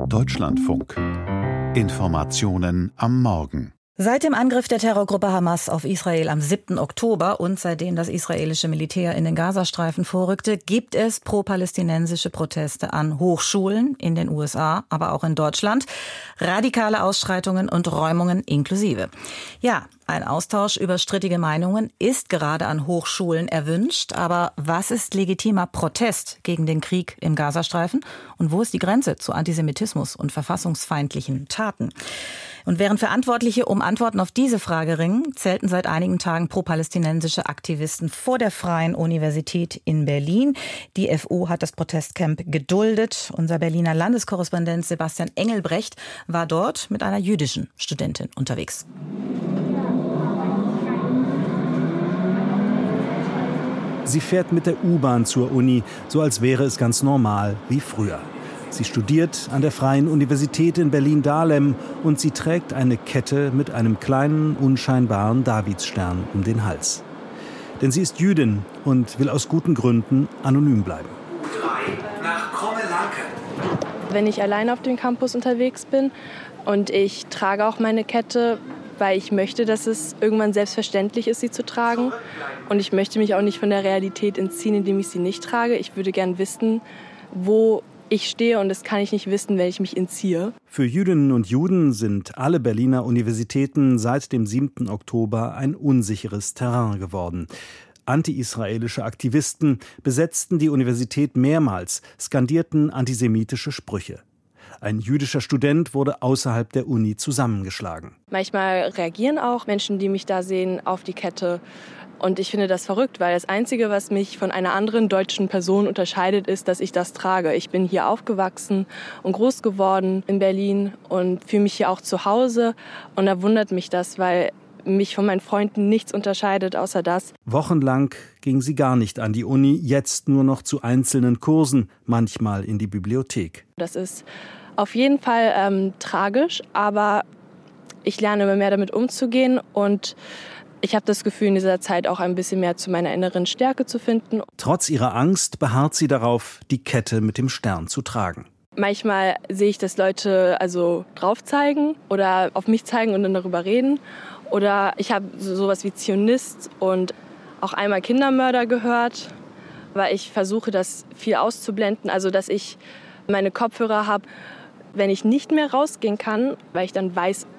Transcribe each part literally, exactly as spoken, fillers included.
Deutschlandfunk. Informationen am Morgen. Seit dem Angriff der Terrorgruppe Hamas auf Israel am siebten Oktober und seitdem das israelische Militär in den Gazastreifen vorrückte, gibt es pro-palästinensische Proteste an Hochschulen in den U S A, aber auch in Deutschland. Radikale Ausschreitungen und Räumungen inklusive. Ja, ein Austausch über strittige Meinungen ist gerade an Hochschulen erwünscht. Aber was ist legitimer Protest gegen den Krieg im Gazastreifen? Und wo ist die Grenze zu Antisemitismus und verfassungsfeindlichen Taten? Und während Verantwortliche um Antworten auf diese Frage ringen, zelten seit einigen Tagen pro-palästinensische Aktivisten vor der Freien Universität in Berlin. Die F U hat das Protestcamp geduldet. Unser Berliner Landeskorrespondent Sebastian Engelbrecht war dort mit einer jüdischen Studentin unterwegs. Sie fährt mit der U-Bahn zur Uni, so als wäre es ganz normal wie früher. Sie studiert an der Freien Universität in Berlin-Dahlem und sie trägt eine Kette mit einem kleinen, unscheinbaren Davidsstern um den Hals. Denn sie ist Jüdin und will aus guten Gründen anonym bleiben. Nach Krommelanke. Wenn ich allein auf dem Campus unterwegs bin und ich trage auch meine Kette, weil ich möchte, dass es irgendwann selbstverständlich ist, sie zu tragen. Und ich möchte mich auch nicht von der Realität entziehen, indem ich sie nicht trage. Ich würde gern wissen, wo ich stehe, und das kann ich nicht wissen, wenn ich mich entziehe. Für Jüdinnen und Juden sind alle Berliner Universitäten seit dem siebten Oktober ein unsicheres Terrain geworden. Anti-israelische Aktivisten besetzten die Universität mehrmals, skandierten antisemitische Sprüche. Ein jüdischer Student wurde außerhalb der Uni zusammengeschlagen. Manchmal reagieren auch Menschen, die mich da sehen, auf die Kette. Und ich finde das verrückt, weil das Einzige, was mich von einer anderen deutschen Person unterscheidet, ist, dass ich das trage. Ich bin hier aufgewachsen und groß geworden in Berlin und fühle mich hier auch zu Hause. Und da wundert mich das, weil mich von meinen Freunden nichts unterscheidet, außer das. Wochenlang ging sie gar nicht an die Uni, jetzt nur noch zu einzelnen Kursen, manchmal in die Bibliothek. Das ist auf jeden Fall ähm, tragisch, aber ich lerne immer mehr damit umzugehen und ich habe das Gefühl, in dieser Zeit auch ein bisschen mehr zu meiner inneren Stärke zu finden. Trotz ihrer Angst beharrt sie darauf, die Kette mit dem Stern zu tragen. Manchmal sehe ich, dass Leute also drauf zeigen oder auf mich zeigen und dann darüber reden. Oder ich habe sowas wie Zionist und auch einmal Kindermörder gehört, weil ich versuche, das viel auszublenden. Also, dass ich meine Kopfhörer habe, wenn ich nicht mehr rausgehen kann, weil ich dann weiß,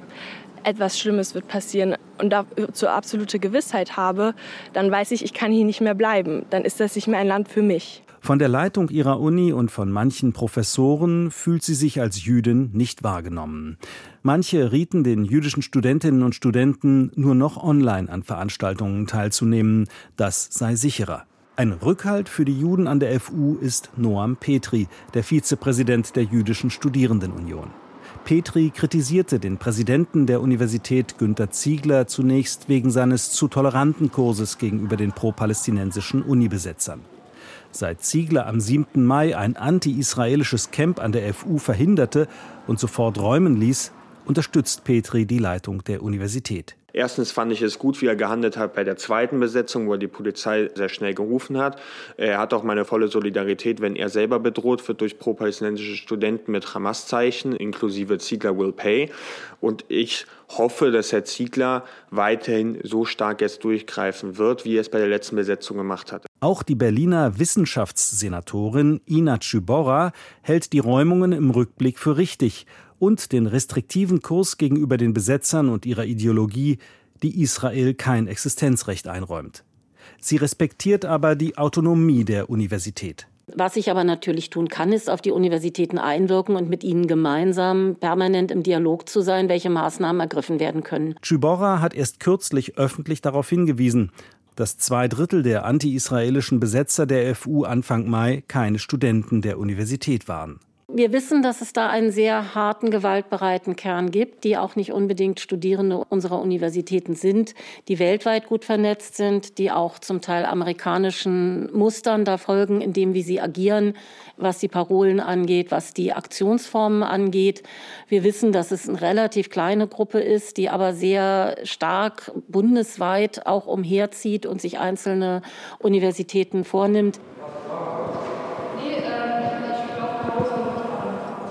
etwas Schlimmes wird passieren und dazu absolute Gewissheit habe, dann weiß ich, ich kann hier nicht mehr bleiben. Dann ist das nicht mehr ein Land für mich. Von der Leitung ihrer Uni und von manchen Professoren fühlt sie sich als Jüdin nicht wahrgenommen. Manche rieten den jüdischen Studentinnen und Studenten, nur noch online an Veranstaltungen teilzunehmen. Das sei sicherer. Ein Rückhalt für die Juden an der F U ist Noam Petri, der Vizepräsident der Jüdischen Studierendenunion. Petri kritisierte den Präsidenten der Universität Günter Ziegler zunächst wegen seines zu toleranten Kurses gegenüber den pro-palästinensischen Unibesetzern. Seit Ziegler am siebten Mai ein anti-israelisches Camp an der F U verhinderte und sofort räumen ließ, unterstützt Petri die Leitung der Universität. Erstens fand ich es gut, wie er gehandelt hat bei der zweiten Besetzung, wo er die Polizei sehr schnell gerufen hat. Er hat auch meine volle Solidarität, wenn er selber bedroht wird durch pro-palästinensische Studenten mit Hamas-Zeichen, inklusive Ziegler will pay. Und ich hoffe, dass Herr Ziegler weiterhin so stark jetzt durchgreifen wird, wie er es bei der letzten Besetzung gemacht hat. Auch die Berliner Wissenschaftssenatorin Ina Tschibora hält die Räumungen im Rückblick für richtig und den restriktiven Kurs gegenüber den Besetzern und ihrer Ideologie, die Israel kein Existenzrecht einräumt. Sie respektiert aber die Autonomie der Universität. Was ich aber natürlich tun kann, ist auf die Universitäten einwirken und mit ihnen gemeinsam permanent im Dialog zu sein, welche Maßnahmen ergriffen werden können. Tschibora hat erst kürzlich öffentlich darauf hingewiesen, dass zwei Drittel der anti-israelischen Besetzer der F U Anfang Mai keine Studenten der Universität waren. Wir wissen, dass es da einen sehr harten, gewaltbereiten Kern gibt, die auch nicht unbedingt Studierende unserer Universitäten sind, die weltweit gut vernetzt sind, die auch zum Teil amerikanischen Mustern da folgen, in dem, wie sie agieren, was die Parolen angeht, was die Aktionsformen angeht. Wir wissen, dass es eine relativ kleine Gruppe ist, die aber sehr stark bundesweit auch umherzieht und sich einzelne Universitäten vornimmt.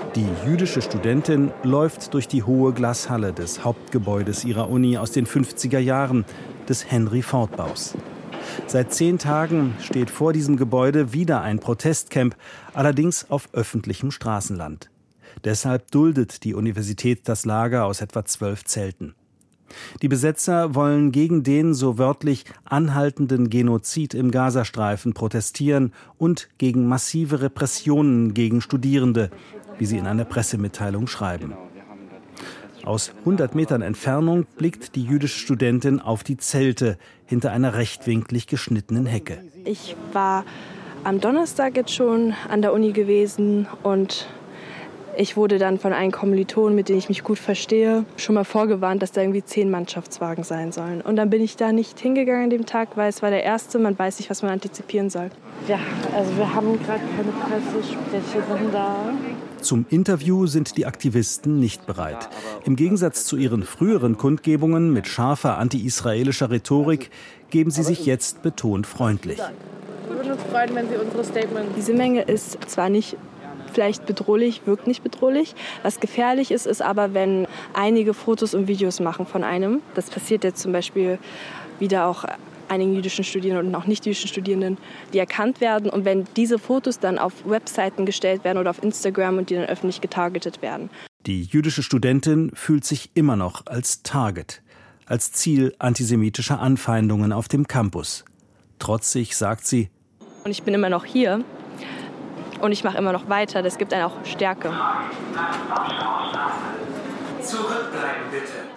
Die jüdische Studentin läuft durch die hohe Glashalle des Hauptgebäudes ihrer Uni aus den fünfziger Jahren, des Henry-Ford-Baus. Seit zehn Tagen steht vor diesem Gebäude wieder ein Protestcamp, allerdings auf öffentlichem Straßenland. Deshalb duldet die Universität das Lager aus etwa zwölf Zelten. Die Besetzer wollen gegen den so wörtlich anhaltenden Genozid im Gazastreifen protestieren und gegen massive Repressionen gegen Studierende, wie sie in einer Pressemitteilung schreiben. Aus hundert Metern Entfernung blickt die jüdische Studentin auf die Zelte hinter einer rechtwinklig geschnittenen Hecke. Ich war am Donnerstag jetzt schon an der Uni gewesen und ich wurde dann von einem Kommilitonen, mit dem ich mich gut verstehe, schon mal vorgewarnt, dass da irgendwie zehn Mannschaftswagen sein sollen. Und dann bin ich da nicht hingegangen an dem Tag, weil es war der erste, man weiß nicht, was man antizipieren soll. Ja, also wir haben gerade keine Pressesprecherin da. Zum Interview sind die Aktivisten nicht bereit. Im Gegensatz zu ihren früheren Kundgebungen mit scharfer anti-israelischer Rhetorik geben sie sich jetzt betont freundlich. Wir würden uns freuen, wenn Sie unsere Statements... Diese Menge ist zwar nicht vielleicht bedrohlich, wirkt nicht bedrohlich. Was gefährlich ist, ist aber, wenn einige Fotos und Videos machen von einem. Das passiert jetzt zum Beispiel wieder auch einigen jüdischen Studierenden und auch nicht-jüdischen Studierenden, die erkannt werden. Und wenn diese Fotos dann auf Webseiten gestellt werden oder auf Instagram und die dann öffentlich getargetet werden. Die jüdische Studentin fühlt sich immer noch als Target, als Ziel antisemitischer Anfeindungen auf dem Campus. Trotzig sagt sie: Und ich bin immer noch hier und ich mache immer noch weiter. Das gibt einen auch Stärke. Zurückbleiben bitte.